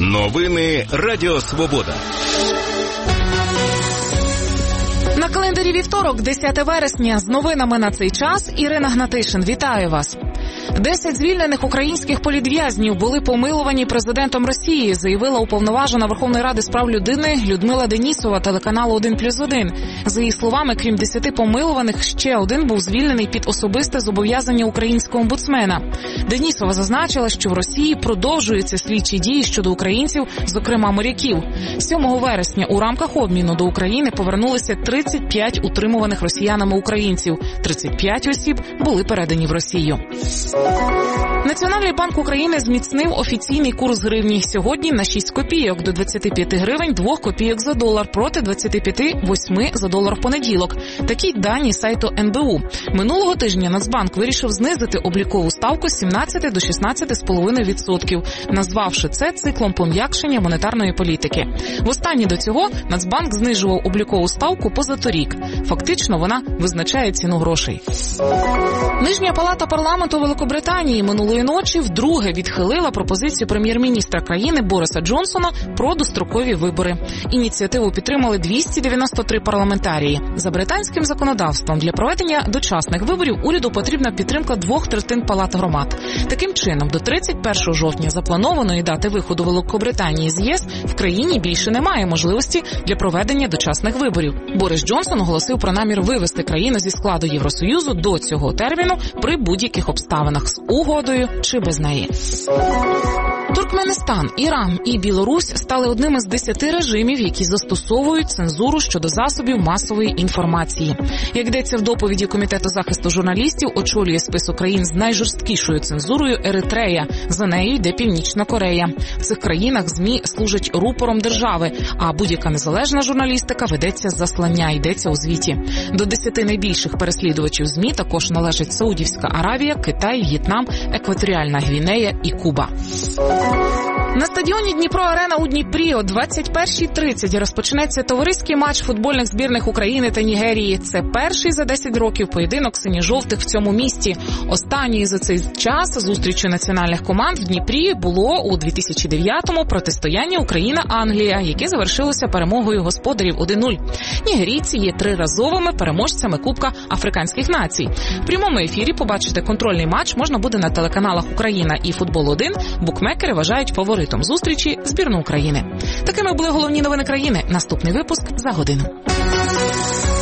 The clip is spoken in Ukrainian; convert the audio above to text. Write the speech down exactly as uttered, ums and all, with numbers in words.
Новини Радіо Свобода. На календарі вівторок, десяте вересня. З новинами на цей час Ірина Гнатишин. Вітаю вас. Десять звільнених українських політв'язнів були помилувані президентом Росії, заявила уповноважена Верховної Ради з прав людини Людмила Денісова телеканалу один плюс один. За її словами, крім десяти помилуваних, ще один був звільнений під особисте зобов'язання українського омбудсмена. Денісова зазначила, що в Росії продовжуються слідчі дії щодо українців, зокрема моряків. сьомого вересня у рамках обміну до України повернулися тридцять п'ять утримуваних росіянами українців. тридцять п'ять осіб були передані в Росію. Національний банк України зміцнив офіційний курс гривні сьогодні на шість копійок, до двадцяти п'яти гривень двох копійок за долар, проти двадцяти п'яти восьми за долар в понеділок. Такі дані сайту ен бе у. Минулого тижня Нацбанк вирішив знизити облікову ставку з сімнадцяти до шістнадцяти цілих п'ять десятих відсотків, назвавши це циклом пом'якшення монетарної політики. Востаннє до цього Нацбанк знижував облікову ставку позаторік. Фактично вона визначає ціну грошей. Нижня палата парламенту Великобританії минулої ночі вдруге відхилила пропозицію прем'єр-міністра країни Бориса Джонсона про дострокові вибори. Ініціативу підтримали двісті дев'яносто три парламентарії. За британським законодавством для проведення дочасних виборів уряду потрібна підтримка двох третин палат громад. Таким чином, до тридцять першого жовтня запланованої дати виходу Великобританії з ЄС в країні більше немає можливості для проведення дочасних виборів. Борис Джонсон оголосив про намір вивести країну зі складу Євросоюзу до цього терміну при будь-яких обставинах з угодою чи без неї. Туркменістан, Іран і Білорусь стали одним із десяти режимів, які застосовують цензуру щодо засобів масової інформації. Як йдеться в доповіді Комітету захисту журналістів, очолює список країн з найжорсткішою цензурою Еритрея. За нею йде Північна Корея. В цих країнах ЗМІ служать рупором держави, а будь-яка незалежна журналістика ведеться з заслання, йдеться у звіті. До десяти найбільших переслідувачів ЗМІ також належать Саудівська Аравія, Китай, В'єтнам, Екваторіальна Гвінея і Куба. На стадіоні Дніпро-Арена у Дніпрі о двадцять першій тридцять розпочнеться товариський матч футбольних збірних України та Нігерії. Це перший за десять років поєдинок синьо-жовтих в цьому місті. Останньою за цей час зустрічю національних команд в Дніпрі було у дві тисячі дев'ятому протистояння Україна-Англія, яке завершилося перемогою господарів один нуль. Нігерійці є триразовими переможцями Кубка Африканських націй. В прямому ефірі побачити контрольний матч можна буде на телеканалах «Україна» і «Футбол один». Букмекери вважають фаворитом зустрічі збірну України. Такими були головні новини країни. Наступний випуск за годину.